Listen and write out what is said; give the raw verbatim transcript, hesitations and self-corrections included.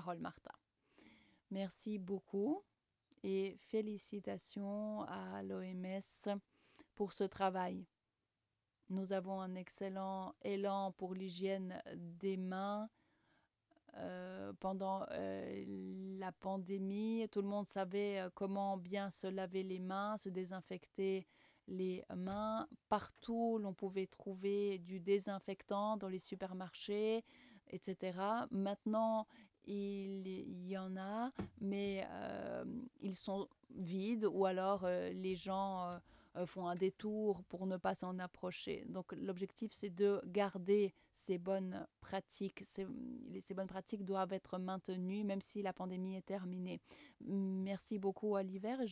parole, Martha. Merci beaucoup et félicitations à l'O M S pour ce travail. Nous avons un excellent élan pour l'hygiène des mains. Euh, pendant euh, la pandémie, tout le monde savait euh, comment bien se laver les mains, se désinfecter les mains. Partout, l'on pouvait trouver du désinfectant dans les supermarchés, et cetera. Maintenant, il y en a, mais euh, ils sont vides ou alors euh, les gens euh, euh, font un détour pour ne pas s'en approcher. Donc l'objectif, c'est de garder ces bonnes pratiques. Ces, ces bonnes pratiques doivent être maintenues même si la pandémie est terminée. Merci beaucoup, Oliver.